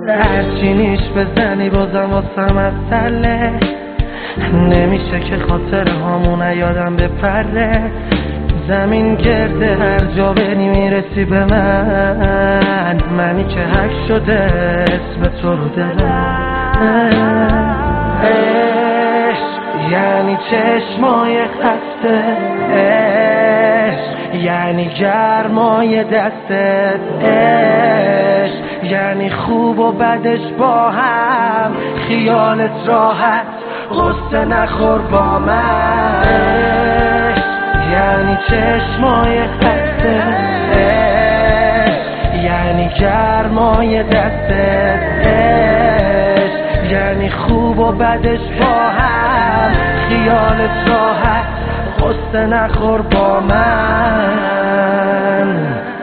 هرچی نیش بزنی بازم واسم مسئله نمیشه که خاطر هامون یادم بپره زمین گرده هر جا بری میرسی به منی که حک شده اسم تو رو دلم عشق یعنی چشمای خسته عشق یعنی گرمای دستت عشق یعنی خوب و بدش با هم خیالت راحت غصه نخور با من عشق یعنی چشمای خسته عشق یعنی گرمای دستت عشق یعنی خوب و بدش با هم خیالت راحت غصه نخور با من